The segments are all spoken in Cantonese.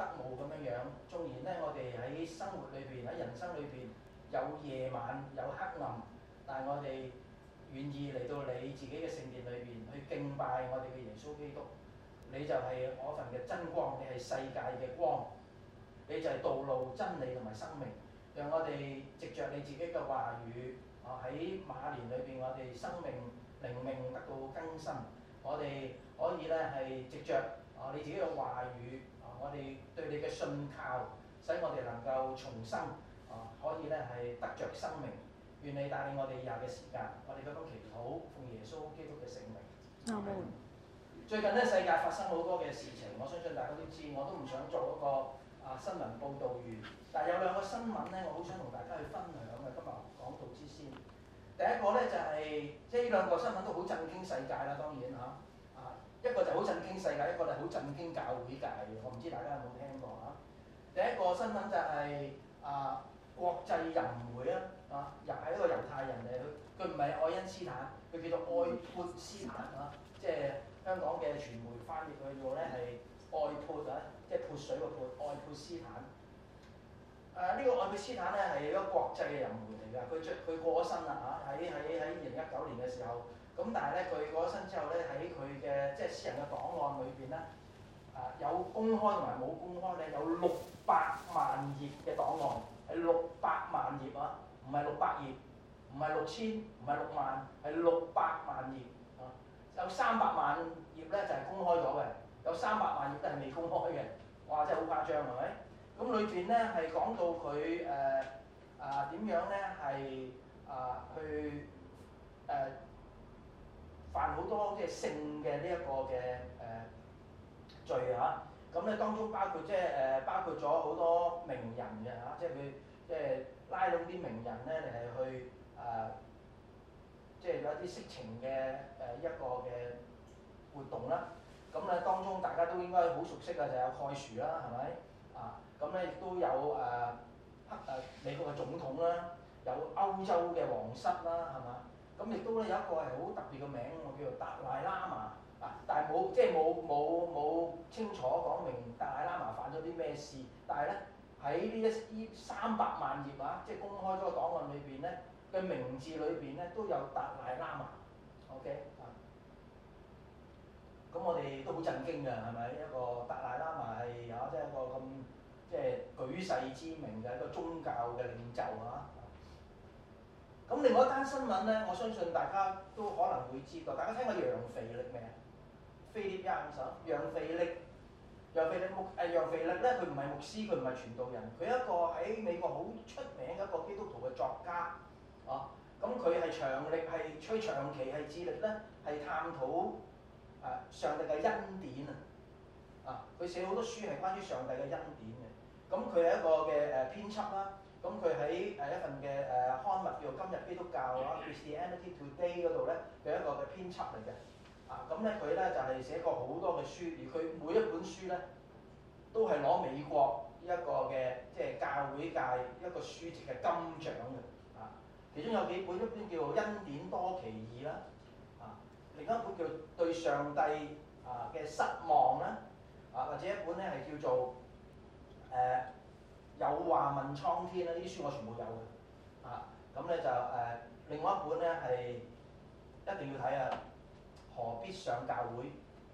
務咁樣樣。縱然咧，我哋喺生活裏邊、喺人生裏邊有夜晚有黑暗，但係我哋願意嚟到你自己嘅聖殿裏邊去敬拜我哋嘅耶穌基督。你就係我份嘅真光，你係世界嘅光，你就係道路、真理同埋生命。讓我哋藉着你自己嘅話語喺馬年裏邊，我哋生命靈命得到更新。我哋可以咧係藉着你自己嘅話語我哋對你嘅信靠，使我哋能夠重生可以咧係得着生命。願你帶領我哋以下嘅時間，我哋咁樣祈禱，奉耶穌基督嘅聖名。 阿門。 最近咧世界發生好多嘅事情，我相信大家都知，我都唔想做一個新聞報導員，但係有兩個新聞咧，我好想同大家去分享嘅。今日講道之先，第一個咧就係即係呢兩個新聞都好震驚世界啦，當然一個就好震驚世界，一個就好震驚教會界嘅。我唔知大家有冇聽過第一個新聞就係國際淫會又係一個猶太人嚟，佢唔係愛因斯坦，佢叫做愛潑斯坦即係香港嘅傳媒翻譯佢做咧係愛潑即係潑水個潑，愛潑斯坦。呢個愛潑斯坦咧係一個國際嘅淫會嚟㗎，佢過咗身啦喺2019年嘅時候，咁但係咧佢過咗身之後咧喺佢嘅即係私人嘅檔案裏邊咧有公開同埋冇公開咧有600萬頁嘅檔案，係600萬頁唔係600頁，唔係6000，唔係6萬，係600萬頁有300萬頁咧就係公開咗嘅，有300萬頁都係未公開嘅，哇！真係好誇張係咪？咁裏邊咧係講到佢點樣咧係去犯好多即係性嘅呢一個嘅罪咁咧當中包括包括咗好多名人嘅即係佢即係拉攏啲名人咧嚟係去即係有一啲色情嘅一個嘅活動啦。咁咧當中大家都應該好熟悉嘅就有蓋殊啦，係咪咁咧亦都有美國嘅總統啦，有歐洲嘅皇室啦，係嘛？咁亦都咧有一個係好特別嘅名，叫做達賴喇嘛但係冇清楚講明達賴喇嘛犯咗啲咩事，但係咧喺呢300萬頁即係公開咗個檔案裏邊咧嘅名字裏邊咧都有達賴喇嘛 ，OK 咁我哋都好震驚㗎，係咪？一個達賴喇嘛係即係一個咁即係舉世知名嘅一個宗教嘅領袖咁另外一單新聞咧，我相信大家都可能會知道，大家聽過楊腓力未啊？菲臘亞楊腓力咧，佢唔係牧師，佢唔係傳道人，佢一個喺美國好出名嘅一個基督徒嘅作家咁佢係長期係致力咧係探討上帝嘅恩典佢寫好多書係關於上帝嘅恩典嘅。咁佢係一個嘅編輯啦。咁佢喺一份嘅刊物叫做《今日基督教》Christianity Today 嗰度咧，佢係一個嘅編輯嚟嘅。咁咧佢咧就係寫過好多嘅書，而佢每一本書咧都係攞美國一個嘅即係教會界一個書籍嘅金獎嘅。其中有幾本，一本叫做《恩典多奇異》啦，另一本叫做《對上帝嘅失望》啦，或者一本咧係叫做有話問蒼天啦，呢啲書我全部有嘅。咁咧就另外一本咧係一定要睇何必上教會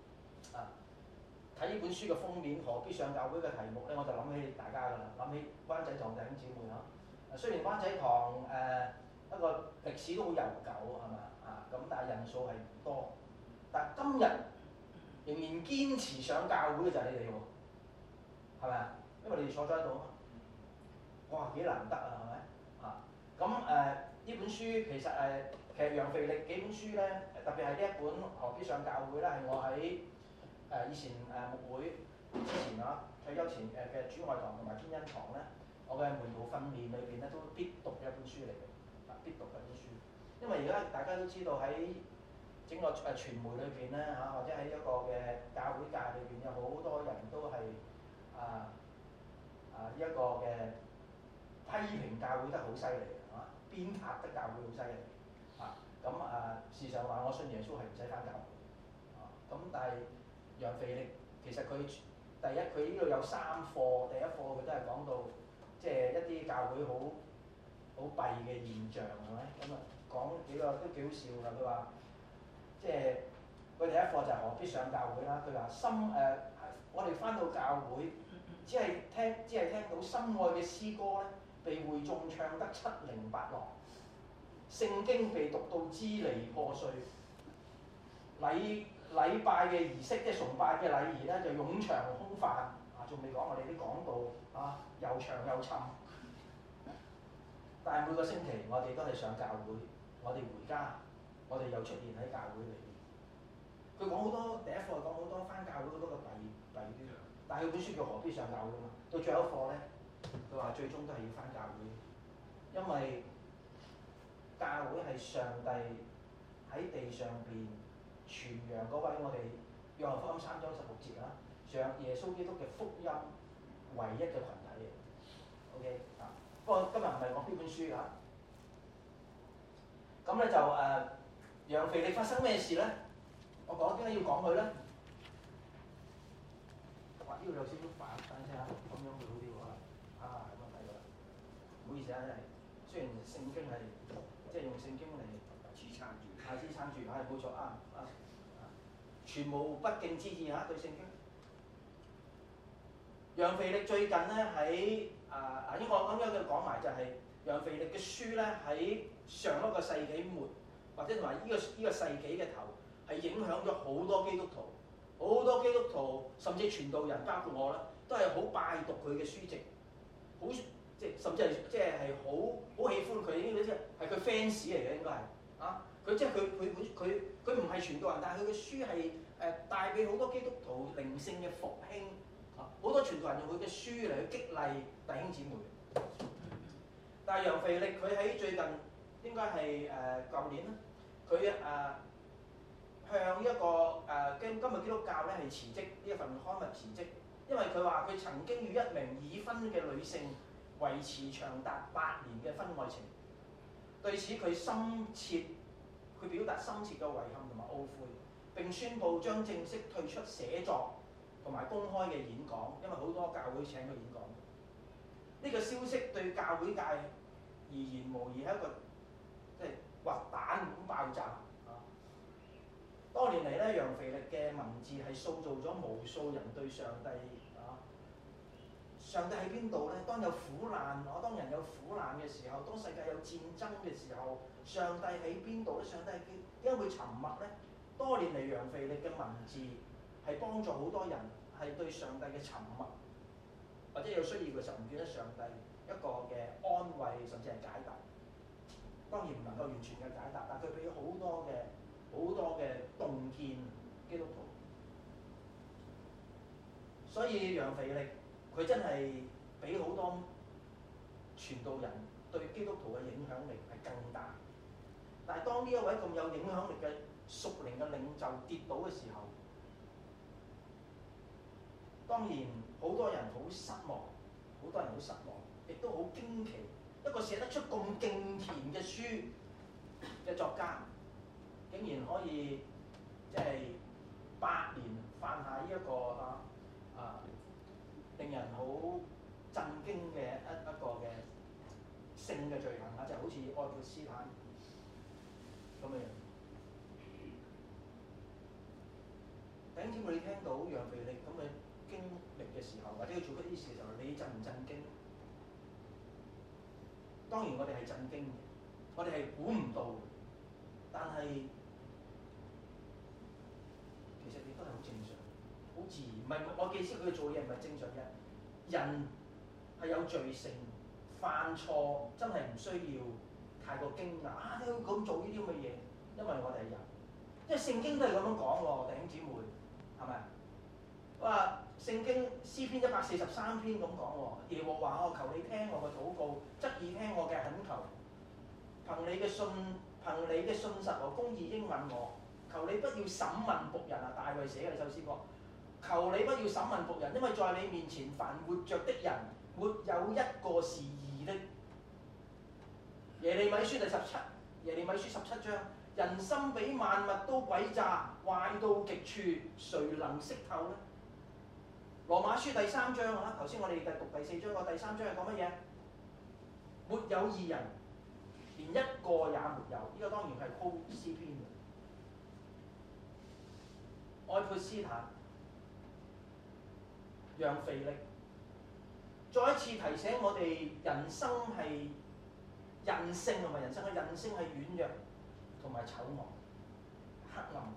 睇呢本書嘅封面，何必上教會嘅題目咧，我就諗起大家㗎啦，諗起灣仔堂弟兄姊妹雖然灣仔堂一個歷史都好悠久係嘛咁，但係人數係唔多，但係今日仍然堅持上教會嘅就係你哋喎，係咪啊？因為你哋坐咗喺度哇幾難得係咪咁呢本書其實楊腓力幾本書咧，特別係呢一本何必上教會咧，係我喺以前牧會之前退休前嘅主愛堂同埋天恩堂咧，我嘅門徒訓練裏邊咧都必讀嘅一本書嚟嘅，必讀嘅一本書。因為而家大家都知道喺整個傳媒裏邊咧或者喺一個嘅教會界裏邊有好多人都係一個嘅批評教會得好犀利鞭撻得教會好犀利事實上話我信耶穌係唔使返教會咁但係楊腓力其實佢第第一佢呢度有3課，第一課佢都係講到即係一啲教會好弊嘅現象係咪？咁啊講幾個都幾好笑㗎。佢話即係佢第一課就係何必上教會啦。佢話我哋返到教會只係聽到心愛嘅詩歌咧，被會眾唱得七零八落，聖經被讀到支離破碎，禮拜嘅儀式即係崇拜嘅禮儀咧就冗長空泛啊！仲未講我哋啲講道啊，又長又沉。但係每個星期我哋都係上教會，我哋回家，我哋又出現喺教會裏邊。佢講好多第一課講好多返教會好多個弊端，但係佢本書叫何必上教會嘛。到最後一課咧，佢話最終都係要返教會，因為教會係上帝喺地上邊傳揚嗰位我哋約翰福音3章16節啦，上耶穌基督嘅福音唯一嘅群體嚟。OK 啊，不過今日唔係講呢本書㗎。咁咧就楊腓力發生咩事咧？我講點解要講佢咧？哇！呢度有少少反，等陣先嚇，咁樣會好啲喎。啊，咁啊睇到啦，唔好意思啊，真係。雖然聖經係即係用聖經嚟支撐住， 支撐住，係冇錯啊。全無不敬之意嚇對聖經。楊腓力最近咧喺應該咁樣嘅講埋就係楊腓力嘅書咧喺上一個世紀末，或者同埋呢個世紀嘅頭，係影響咗好多基督徒，好多基督徒甚至傳道人，包括我啦，都係好拜讀佢嘅書籍，好即係甚至係好喜歡佢，呢啲即係佢 fans 嚟嘅應該係啊。佢即係佢唔係傳道人，但係佢嘅書係帶俾好多基督徒靈性嘅復興。好多傳道人用佢嘅書嚟去激勵弟兄姊妹。但係楊腓力佢喺最近應該係舊年啦，佢向一個今日基督教咧係辭職呢一份刊物辭職，因為佢話佢曾經與一名已婚嘅女性維持長達8年嘅婚外情，對此佢表達深切嘅遺憾同埋懊悔，並宣布將正式退出寫作同埋公開嘅演講，因為好多教會請佢演講。呢個消息對教會界而言，無疑係一個即係核彈咁爆炸啊！多年嚟咧，楊腓力嘅文字係塑造咗無數人對上帝上帝喺邊度咧？當有苦難，當人有苦難嘅時候，當世界有戰爭嘅時候，上帝喺邊度咧？上帝點解會沉默咧？多年嚟，楊腓力嘅文字係幫助好多人係對上帝嘅沉默，或者有需要嘅時候唔見得上帝一個嘅安慰，甚至係解答。當然唔能夠完全嘅解答，但佢俾好多嘅洞見基督徒。所以楊腓力佢真係俾好多傳道人對基督徒嘅影響力係更大。但係當呢一位咁有影響力嘅屬靈嘅領袖跌倒嘅時候，當然好多人好失望，亦都好驚奇，一個寫得出咁敬虔嘅書嘅作家，竟然可以即係8年犯下呢一個令人好震驚嘅一個嘅性嘅罪行啊！就好似愛潑斯坦咁嘅樣。弟兄姊妹，你聽到楊腓力咁嘅經歷嘅時候，或者佢做出呢啲事嘅時候，你震唔震驚？當然我哋係震驚嘅，我哋係估唔到，但係其實亦都係好正常，好自然。唔係我記識佢做嘢唔係正常嘅，人係有罪性，犯錯真係唔需要太過驚訝啊！你要咁做呢啲咁嘅嘢，因為我哋係人，因為聖經都係咁樣講喎，弟兄姊妹，係咪？話聖經詩篇143篇咁講喎，耶和華我求你聽我嘅禱告，側耳聽我嘅懇求，憑你嘅信實和公義應允我，求你不要審問僕人啊！大衛寫嘅呢首詩歌，求你不要審問僕人，因為在你面前凡活着的人，沒有一個是義的。耶利米書17章，人心比萬物都詭詐，壞到極處，誰能識透呢？ 羅馬書第3章啊，頭先我哋讀第4章個第3章係講乜嘢？沒有義人，連一個也沒有。呢個當然係高詩篇嘅。愛潑斯坦、讓腓力再一次提醒我哋，人生係人性同埋人生嘅人性係軟弱同埋醜惡、黑暗。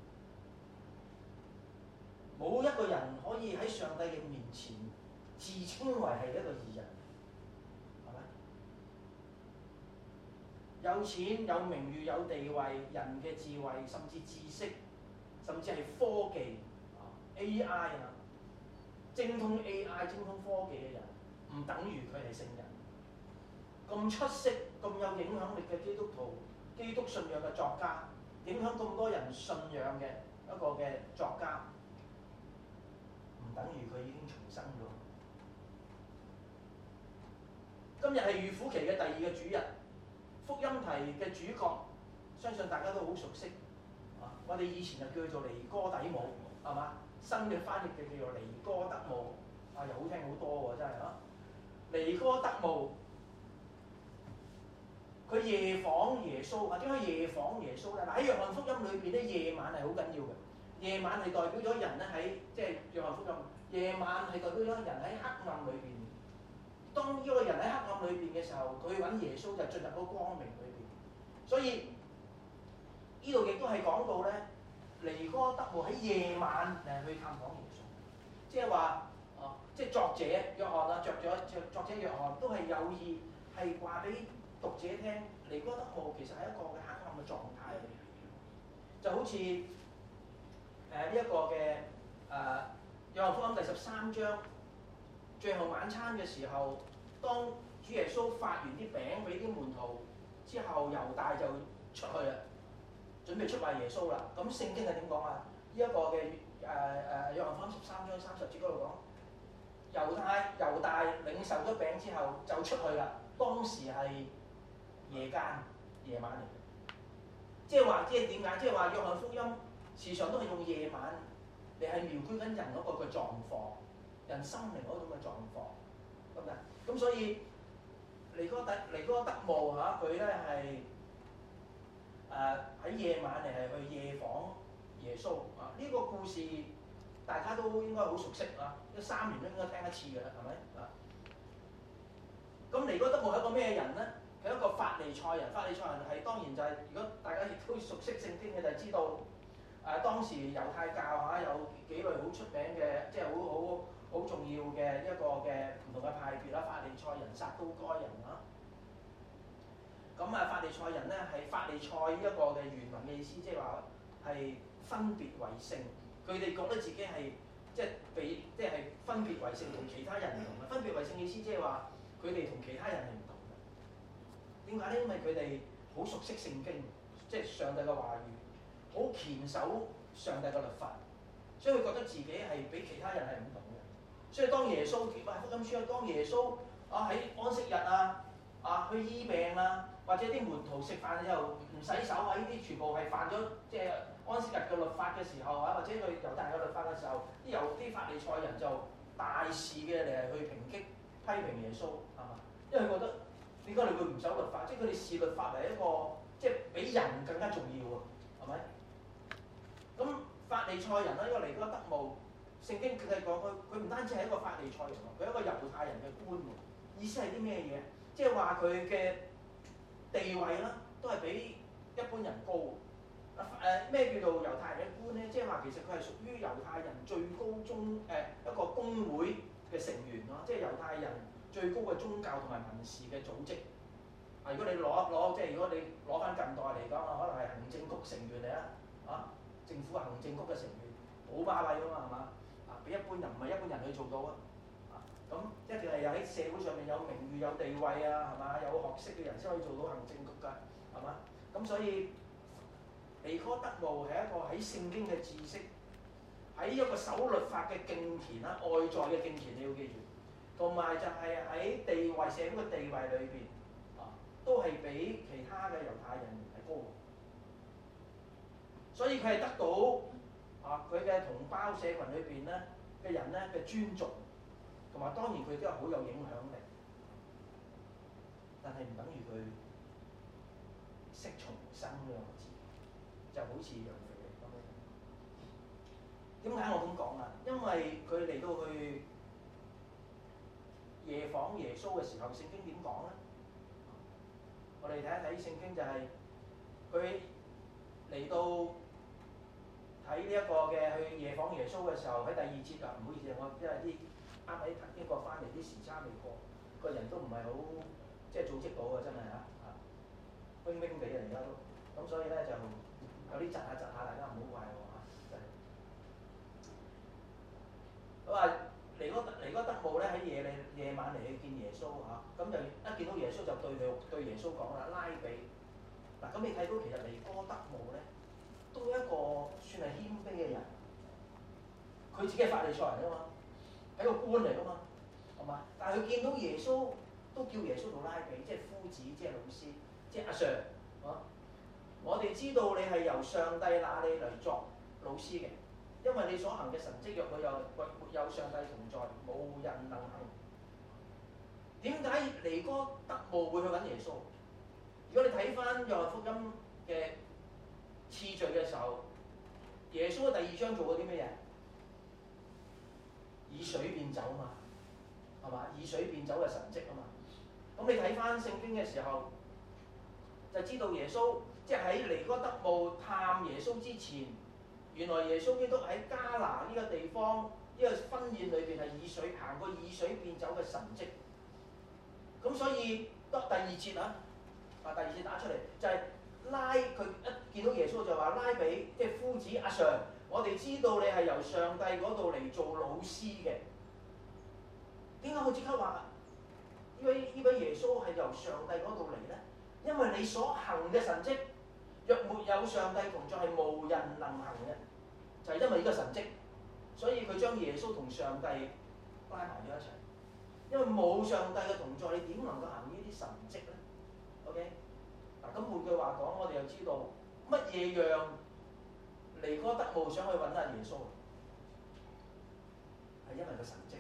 冇一個人可以喺上帝嘅面前自稱為係一個義人，係咪？有錢、有名譽、有地位、人嘅智慧，甚至知識，甚至係科技AI 啊，精通 AI、精通科技嘅人，唔等於佢係聖人。咁出色、咁有影響力嘅基督徒、基督信仰嘅作家，影響咁多人信仰嘅一個嘅作家，唔等於佢已經重生咗。今日係預苦期嘅第2個主日，福音題嘅主角，相信大家都好熟悉。我哋以前就叫做尼哥底母，係嘛？新嘅翻譯嘅叫做尼哥德慕，又好聽好多喎，真係啊！尼哥德慕，佢夜訪耶穌，點解夜訪耶穌咧？喺約翰福音裏邊咧，夜晚係好緊要嘅。夜晚係代表咗人咧喺，即係約翰福音，夜晚係代表咗人喺黑暗裏邊。當呢個人喺黑暗裏邊嘅時候，佢揾耶穌就進入嗰光明裏邊。所以呢度亦都係講到咧，尼哥德慕喺夜晚去探訪耶穌，即係話即係作者約翰啊，作者約翰都係有意係話俾讀者聽，尼哥德慕其實係一個嘅黑暗嘅狀態嚟嘅，就好似呢一個嘅約翰福音第13章最後晚餐嘅時候，當主耶穌發完啲餅俾啲門徒之後，猶大就出去啦，準備出賣耶穌啦。咁聖經係點講啊？呢一個嘅約翰福音13章30節嗰度講，猶大領受咗餅之後就出去啦。當時係夜晚嚟嘅，即係話即係點解？即係話約翰福音時常都係用夜晚嚟係描繪緊人嗰個嘅狀況，人心靈嗰種嘅狀況，咁啊，咁所以尼哥德慕佢咧係喺夜晚嚟係去夜訪耶穌啊！呢個故事大家都應該好熟悉啊，3年都應該聽一次嘅啦，係咪啊？咁尼哥德慕係一個咩人咧？佢係一個法利賽人。法利賽人係當然就係、是，如果大家亦都熟悉聖經嘅，就知道當時猶太教有幾類好出名嘅，即係好重要嘅一個嘅唔同嘅派別啦。法利賽人、撒都該人啊。咁法利賽人咧係法利賽呢一個嘅原文嘅意思，即係話係分別為聖。佢哋覺得自己係即係分別為聖，同其他人唔同嘅。分別為聖意思即係話佢哋同其他人係唔同嘅。點解咧？因為佢哋好熟悉聖經，即係上帝嘅話語，好虔守上帝嘅律法，所以佢覺得自己係比其他人係唔同嘅。所以當耶穌福音書當耶穌喺安息日去醫病或者啲門徒食飯之後唔洗手呢啲全部係犯咗即係安息日嘅律法嘅時候或者佢猶太嘅律法嘅時候，啲法利賽人就大肆嘅嚟去抨擊批評耶穌，係嘛？因為佢覺得點解你會唔守律法？即係佢哋視律法為一個即係比人更加重要啊，係咪？咁法利賽人呢個尼哥德慕，聖經佢講佢唔單止係一個法利賽人喎，佢係一個猶太人嘅官喎。意思係啲咩嘢？即係話佢嘅地位啦，都係比一般人高。咩叫做猶太人嘅官咧？即係話其實佢係屬於猶太人最高一個公會嘅成員咯，即係猶太人最高嘅宗教同埋民事嘅組織。如果你即係如果你攞翻近代嚟講可能係行政局成員嚟政府行政局嘅成員，好巴閉㗎嘛，係嘛？比一般人唔係一般人去做到啊。咁一定係喺社會上面有名譽、有地位係嘛？有學識嘅人先可以做到行政局㗎，係嘛？咁所以尼哥德慕係一個喺聖經嘅知識，喺一個守律法嘅敬虔啦，外在嘅敬虔你要記住，同埋就係喺地位社會嘅地位裏邊都係比其他嘅猶太人係高，所以佢係得到佢嘅同胞社群裏邊咧嘅人咧嘅尊重，同埋當然佢都係好有影響力，但係唔等於佢識重生呢個字，就好似楊腓力咁樣。點解我咁講啊？因為佢嚟到去夜訪耶穌嘅時候，聖經點講咧？我哋睇一睇聖經就係佢嚟到睇呢一個嘅去夜訪耶穌嘅時候，喺第2節啊，唔好意思，我因為啲啱喺英國翻嚟啲時差未過，個人都唔係好即係組織到嘅，真係嚇冰冰地啊而家都，咁所以咧就有啲窒下，大家唔好怪我嚇。佢話尼哥德慕咧喺夜晚嚟去見耶穌嚇，咁就一見到耶穌就對耶穌講啦，拉比。嗱，咁你睇到其實尼哥德慕咧都一個算係謙卑嘅人，佢自己係法利賽人啊嘛，係個官嚟噶嘛，係嘛？但係佢見到耶穌都叫耶穌做拉比，即係夫子，即係老師，即係阿 Sir 啊！我哋知道你係由上帝那裡嚟作老師嘅，因為你所行嘅神蹟若佢沒有上帝同在，無人能行。點解尼哥德慕會去揾耶穌？如果你睇翻約翰福音嘅次序嘅時候，耶穌嘅第2章做過啲咩嘢？以水變酒嘛，係嘛？以水變酒嘅神蹟啊嘛。咁你睇翻聖經嘅時候，就知道耶穌即係喺尼哥德慕探耶穌之前，原來耶穌基督喺加拿呢個地方呢個婚宴裏邊係行過以水變酒嘅神蹟。咁所以得第2節啊，第2節打出嚟就係、佢一見到耶穌就話拉比，即係夫子阿 Sir， 我哋知道你係由上帝嗰度嚟做老師嘅。點解佢即刻話呢位耶穌係由上帝嗰度嚟咧？因為你所行嘅神蹟，若沒有上帝同在，係無人能行嘅，就係、是、因為呢個神蹟，所以佢將耶穌同上帝拉埋咗一齊。因為冇上帝嘅同在，你點能夠行呢啲神蹟咧 ？OK， 嗱咁換句話講，我哋又知道乜嘢讓尼哥德慕想去揾阿耶穌，係因為個神蹟。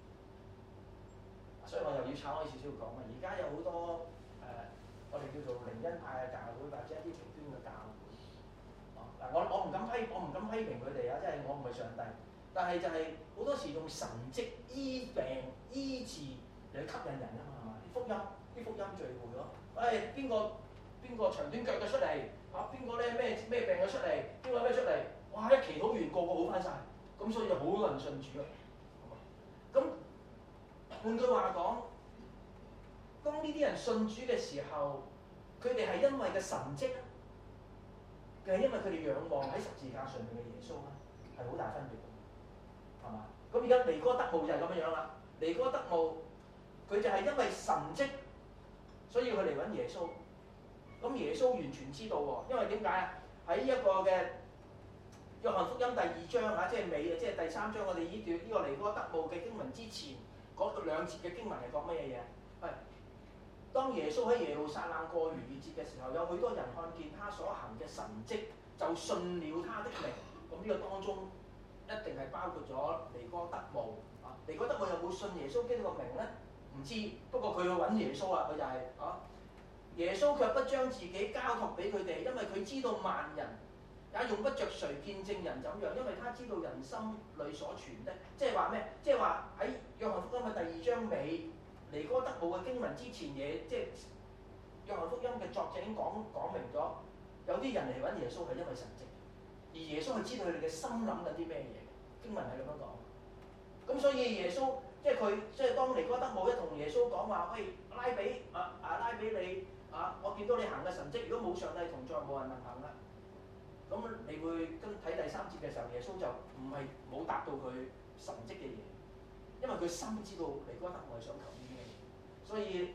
所以我又要拆開少少講啊！而家有好多我哋叫做靈恩派嘅教會，或者一啲極端嘅教會。嗱，我唔敢批評佢哋啊，即係我唔係上帝。但係就係好多時用神蹟醫病醫治嚟吸引人啊嘛，係嘛？啲福音聚會咯，邊個長短腳嘅出嚟啊？邊個咧咩病嘅出嚟？邊個咩出嚟？哇！一祈禱完個個好翻晒，咁所以就好多人信主啊。咁換句話講，當呢啲人信主嘅時候，佢哋係因為嘅神蹟啊，定係因為佢哋仰望喺十字架上面嘅耶穌啊？係好大分別。係嘛？咁而家尼哥德慕就係咁樣樣啦。尼哥德慕佢就係因為神蹟，所以佢嚟揾耶穌。咁耶穌完全知道喎，因為點解啊？喺一個嘅約翰福音第2章啊，即係尾啊，即係第3章，我哋呢個尼哥德慕嘅經文之前嗰2節嘅經文係講乜嘢嘢？係當耶穌喺耶路撒冷過逾越節嘅時候，有許多人看見他所行嘅神蹟，就信了他的名。咁呢個當中一定係包括咗尼哥德慕啊！尼哥德慕有冇信耶穌基督個名咧？唔知，不過佢去揾耶穌啦，佢就係耶穌卻不將自己交託俾佢哋，因為佢知道萬人也用不着誰見證人怎樣，因為他知道人心裏所存的。即係話咩？即係話喺約翰福音嘅第2章尾，尼哥德慕嘅經文之前嘢，即係約翰福音嘅作者已經講明咗，有啲人嚟揾耶穌係因為神蹟，而耶穌係知道佢哋嘅心諗緊啲咩嘢。經文係咁樣講。咁所以耶穌即係當尼哥德慕一同耶穌講話，喂，拉比拉比你我見到你行嘅神蹟，如果冇上帝同在，冇人能行啦。咁你會跟睇第3節嘅時候，耶穌就唔係冇答到佢神蹟嘅嘢，因為佢深知道尼哥德慕係想求啲咩嘢。所以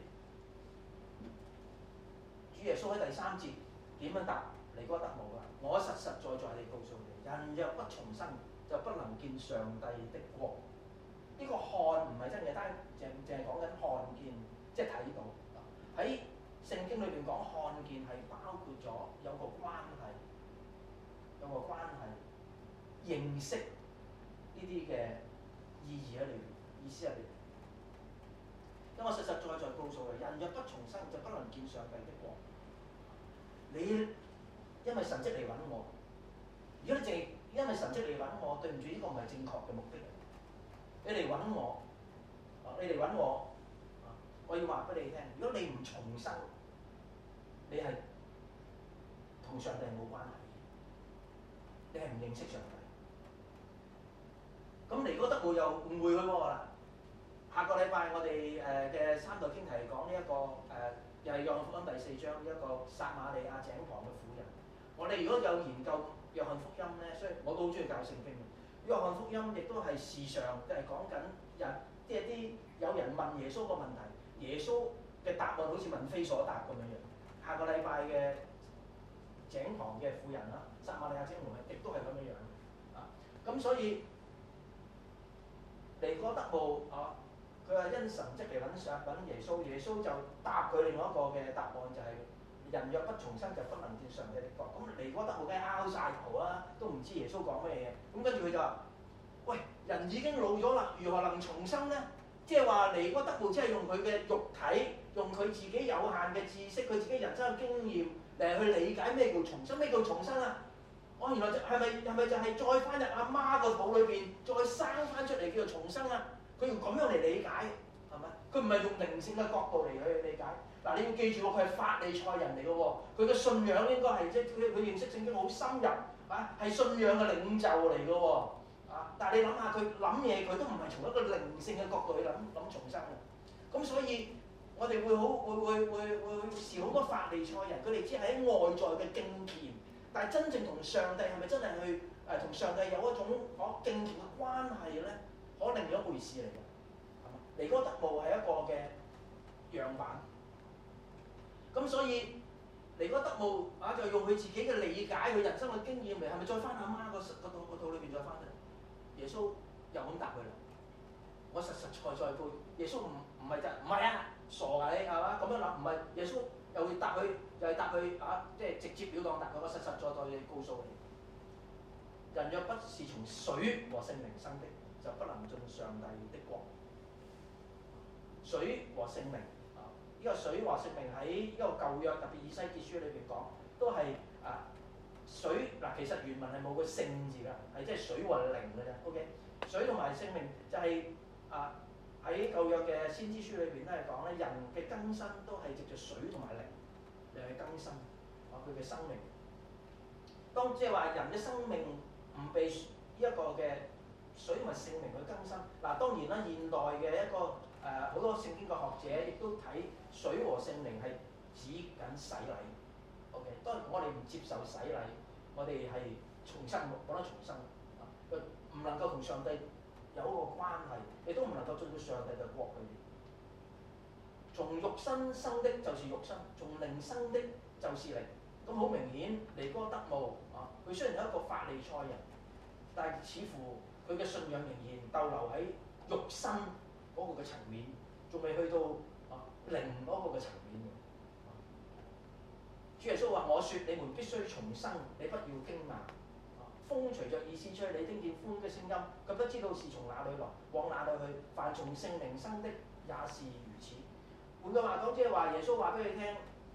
主耶穌喺第3節點樣答尼哥德慕啊？我實實在在地告訴你，人若不重生，就不能見上帝的國。呢個看唔係真嘅，單淨係講緊看見，即係睇到。喺聖經裏邊講看見係包括咗有個關係，認識呢啲嘅我實實在在告訴你，人若不重生，就不能見上帝的國。你因為神蹟嚟揾我，如果你淨因為神蹟嚟揾我，對唔住，呢個唔係正確嘅目的。你嚟揾我，你嚟揾我，我要話俾你聽，如果你唔重生，你係同上帝冇關係，你係唔認識上帝。咁尼哥德慕又誤會佢喎啦。下個禮拜我哋嘅三代經題講呢一個又係約翰福音第4章呢一個撒瑪利亞井旁嘅婦人。我哋如果有研究約翰福音咧，所以我都好中意教聖經嘅。約翰福音亦都係時常係講緊人，即係啲有人問耶穌個問題，耶穌嘅答案好似問非所答咁樣樣。下個禮拜嘅井旁嘅婦人啦，撒瑪利亞井旁亦都係咁樣樣啊。咁所以尼哥德慕佢話因神蹟嚟揾耶穌，耶穌就答佢另外一個嘅答案，就係、人若不重生就不能見上帝的國。咁尼哥德慕梗係拗晒頭啦，都唔知耶穌講咩嘢。咁跟住佢就話：喂，人已經老咗啦，如何能重生呢？即係話尼哥德慕只係用佢嘅肉體，用佢自己有限嘅知識，佢自己人生嘅經驗嚟去理解咩叫重生，咩叫重生啊？原來係咪就係再翻入阿媽個肚裏邊，再生翻出嚟叫做重生啊？佢用咁樣嚟理解，係咪？佢唔係用靈性嘅角度嚟去理解。嗱，你要記住喎，佢係法利賽人嚟嘅喎，佢嘅信仰應該係即係佢認識聖經好深入啊，係信仰嘅領袖嚟嘅喎啊！但係你諗下，佢諗嘢佢都唔係從一個靈性嘅角度去諗重生嘅。咁所以我哋會視好多法利賽人，佢哋只係喺外在嘅敬虔，但係真正同上帝係咪真係去同上帝有一種敬虔嘅關係咧？可另一回事嚟嘅，係嘛？尼哥德慕係一個嘅樣板，咁所以尼哥德慕就用佢自己嘅理解、佢人生嘅經驗嚟，係咪再翻阿媽個肚裏邊再翻嚟？耶穌又咁答佢啦。我實實在在告耶穌唔係就唔係啊，傻㗎你係嘛？咁樣諗唔係耶穌又會答佢，又係答佢即係直接了當答佢。我實實在在地告訴你，人若不是從水和聖靈生的，就不能進上帝的國。水和聖靈呢個水和聖靈喺呢個舊約特別以西結書裏邊講，都係水嗱，其實原文係冇個聖字㗎，係即係水和靈㗎啫。OK， 水同埋聖靈就係喺舊約嘅先知書裏邊都係講咧，人嘅更新都係藉著水同埋靈嚟去更新佢嘅生命。當即係話人嘅生命唔被呢一個嘅水同埋聖靈去更新。嗱，當然啦，現代嘅一個好多聖經嘅學者亦都睇水和聖靈係指緊洗禮。OK， 當然我哋唔接受洗禮，我哋係重生，講得重生唔能夠同上帝有一個關係，亦都唔能夠進到上帝嘅國裏面。從肉身生的就是肉身，從靈生的就是靈。咁好明顯，尼哥德慕佢雖然係一個法利賽人，但係似乎佢嘅信仰仍然逗留喺肉身嗰個嘅層面，仲未去到靈嗰個嘅層面。主耶穌話：我說你們必須重生，你不要驚訝。風隨着意思吹，你聽見風嘅聲音，卻不知道是從哪裏來，往哪裏去。凡從聖靈生的也是如此。換句話講，即係話耶穌話俾你聽，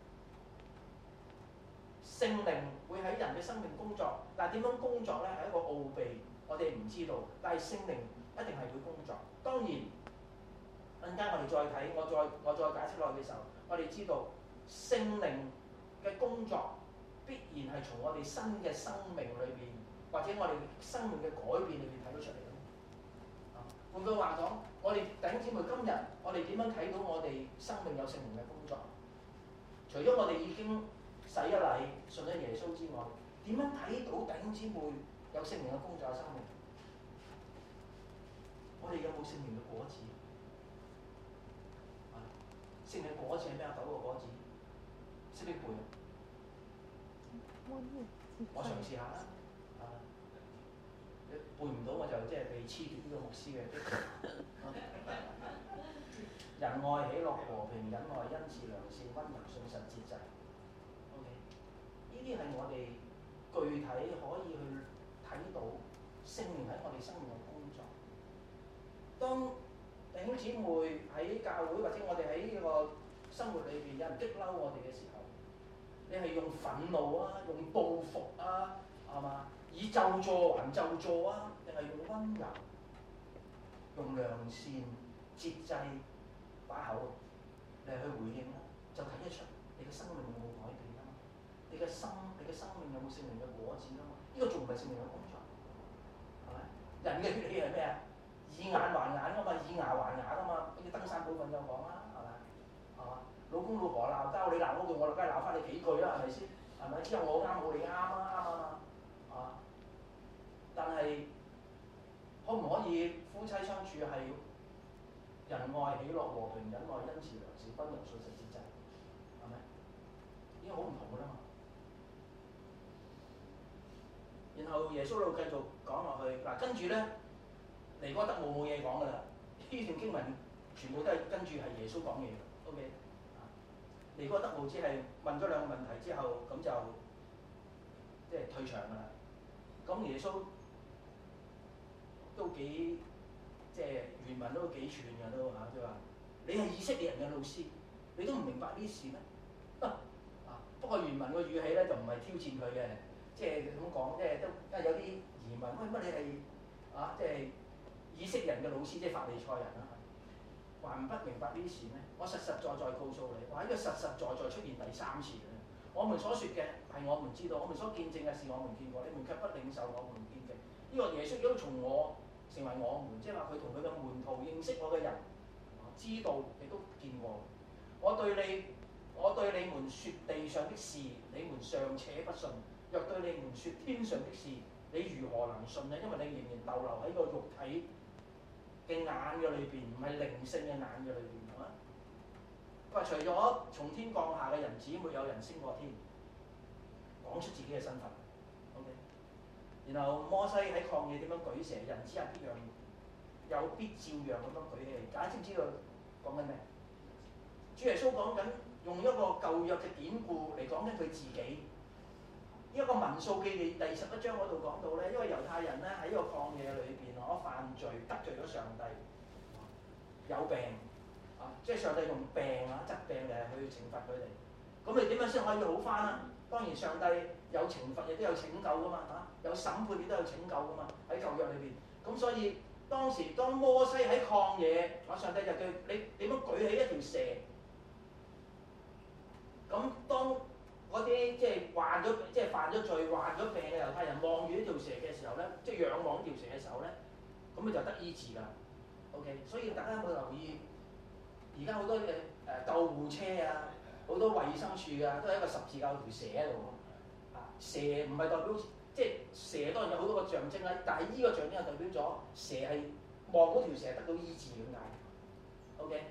聖靈會喺人嘅生命工作，但係點樣工作咧係一個奧秘，我哋唔知道。但係聖靈一定係會工作。當然，陣間我哋再睇，我再解釋落去嘅時候，我哋知道聖靈嘅工作必然係從我哋新嘅生命裏邊，或者我哋生命嘅改變裏邊睇到出嚟嘅。換句話講，我哋弟兄姊妹今日我哋點樣睇到我哋生命有聖靈嘅工作？除咗我哋已經洗咗禮、信咗耶穌之外，點樣睇到弟兄姊妹有聖靈嘅工作嘅生命？我哋有冇聖靈嘅果子？聖靈嘅果子係咩啊？9個果子，識唔識背啊？我嘗試下啦。背唔到我就即係被黐住呢個牧師嘅。仁愛、喜樂、和平、忍耐、恩慈、良善、溫柔、信實、節制。OK， 呢啲係我哋具體可以去睇到聖靈喺我哋生命嘅工作。當弟兄姊妹喺教會或者我哋喺呢個生活裏邊有人激嬲我哋嘅時候，你係用憤怒啊，用報復啊，係嘛？以咒詛還咒詛啊，定係用溫柔、用良善、節制把口嚟去回應咧，就睇得出你嘅生命有冇改變啊嘛？你嘅生命有冇聖靈嘅果子啊嘛？呢個仲唔係聖靈嘅工作，係咪？人嘅血氣係咩啊？以眼還眼噶嘛，以牙還牙噶嘛，好似登山寶訓有講啦，係咪？係嘛？老公老婆鬧交，你鬧我句，我梗係鬧翻你幾句啦，係咪先？係咪？之後我啱冇你啱啊，啱啊嘛，係嘛？但係可唔可以夫妻相處係仁愛、喜樂、和平、忍耐、恩慈、良善、溫柔、信實、節制，係咪？已經好唔同㗎啦嘛。然後耶穌喺度繼續講落去，嗱跟住咧，尼哥德冇嘢講㗎啦。呢段經文全部都係跟住係耶穌講嘢嘅 ，OK。尼哥德慕只係問咗兩個問題之後，咁就即係退場㗎啦。咁耶穌都幾即係原文都幾串㗎都嚇，即係話你係以色列人嘅老師，你都唔明白呢事咩？不過原文個語氣咧就唔係挑戰佢嘅，即係咁講，即係都因為有啲疑問，喂乜你係即係以色列人嘅老師，即係法利賽人啊？還不明白呢事咩？我實實在在告訴你，我喺呢個實實在在出現第三次咧。我們所說嘅係我們知道，我們所見證嘅事我們見過，你們卻不領受我們見證。呢個耶穌亦都從我成為我們，即係話佢同佢嘅門徒認識我嘅人，知道亦都見過。我對你們説地上的事，你們尚且不信；若對你們説天上的事，你如何能信呢？因為你仍然逗留喺個肉體嘅眼嘅裏邊，唔係靈性嘅眼嘅裏邊，係嘛？佢話除咗從天降下嘅人子，沒有人升過天，講出自己嘅身份。OK。然後摩西喺曠野點樣舉蛇，人子也必樣有必照樣咁樣舉起嚟。大家知唔知道講緊咩？主耶穌講緊用一個舊約嘅典故嚟講緊佢自己。呢一個民數記第11章嗰度講到咧，因為猶太人咧喺呢個曠野裏邊，我犯罪得罪咗上帝，有病即係上帝用病疾病嚟去懲罰佢哋。咁你點樣先可以好返啊？當然上帝有懲罰，亦都有拯救噶嘛有審判亦都有拯救噶嘛喺舊約裏邊。咁所以當時當摩西喺曠野，上帝就叫你點樣舉起一條蛇。咁當嗰啲即係犯咗罪、患咗病嘅猶太人望住呢條蛇嘅時候咧，即係仰望呢條蛇嘅時候咧，咁佢就得醫治㗎。OK， 所以大家有冇留意？而家好多嘅救護車啊，好多衛生署啊，都係一個十字架條蛇喺度。蛇唔係代表即係蛇當然有好多個象徵啦，但係呢個象徵係代表咗蛇係望嗰條蛇得到醫治咁解。OK。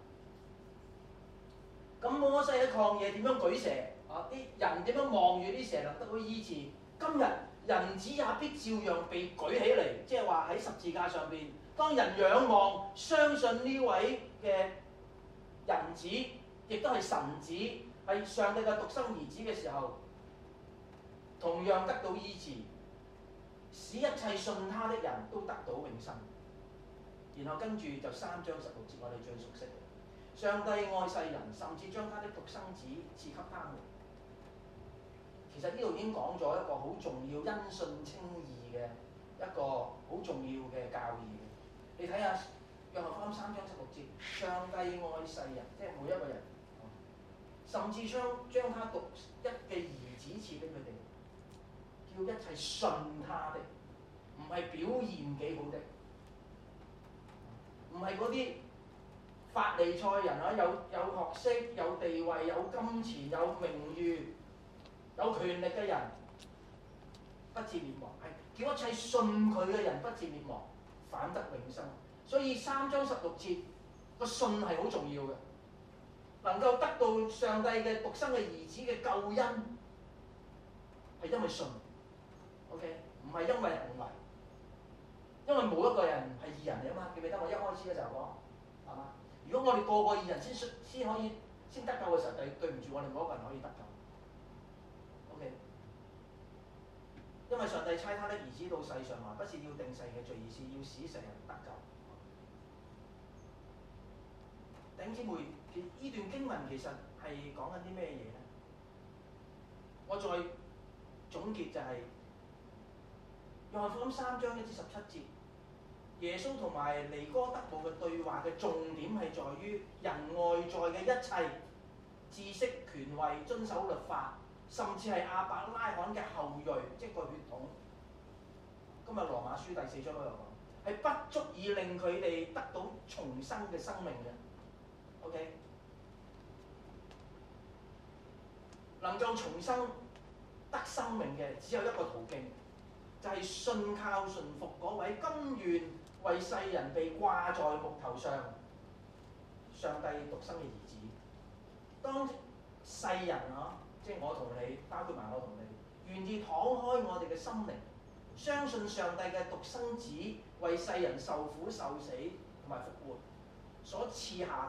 咁摩西喺曠野點樣舉蛇？啲人點樣望住啲蛇能得到醫治？今日人子也必照樣被舉起嚟，即係話喺十字架上邊，當人仰望、相信呢位嘅人子，亦都係神子，係上帝嘅獨生兒子嘅時候，同樣得到醫治，使一切信他的人都得到永生。然後跟住就3章16節，我哋最熟悉嘅。上帝愛世人，甚至將他的獨生子賜給他們。其實呢度已經講咗一個好重要、因信稱義嘅一個好重要嘅教義。你睇下約翰福音3章16節，上帝愛世人，即係每一個人，甚至將他獨一嘅兒子賜俾佢哋，叫一切信他的，唔係表現幾好的，唔係嗰啲法利賽人有學識、有地位、有金錢、有名譽、有權力嘅人不至滅亡，係叫一切信佢嘅人不至滅亡，反得永生。所以3章16節個信係好重要嘅，能夠得到上帝嘅獨生嘅兒子嘅救恩，係因為信。OK， 唔係因為行為，因為冇一個人係義人嚟啊嘛。記唔記得我一開始嘅時候講係嘛？如果我哋個個義人先可以先得救嘅時候，對唔住我哋冇一個人可以得救。OK， 因為上帝差他的兒子到世上來，不是要定世嘅罪，而是要使世人得救。 兄姊妹，呢段經文其實係講緊啲咩嘢咧？我再總結就係、約翰福音3章1至17節，耶穌同埋尼哥德慕嘅對話嘅重點係在於人外在嘅一切知識、權位、遵守律法，甚至係亞伯拉罕嘅後裔，即係個血統。今日羅馬書第4章嗰度講，係不足以令佢哋得到重生嘅生命嘅。OK， 能夠重生得生命嘅只有一個途徑，就係、是、信靠順服嗰位甘願為世人被掛在木頭上上帝獨生嘅兒子。當世人即係我同你，包括埋我同你，願意敞開我哋嘅心靈，相信上帝嘅獨生子為世人受苦受死同埋復活，所賜下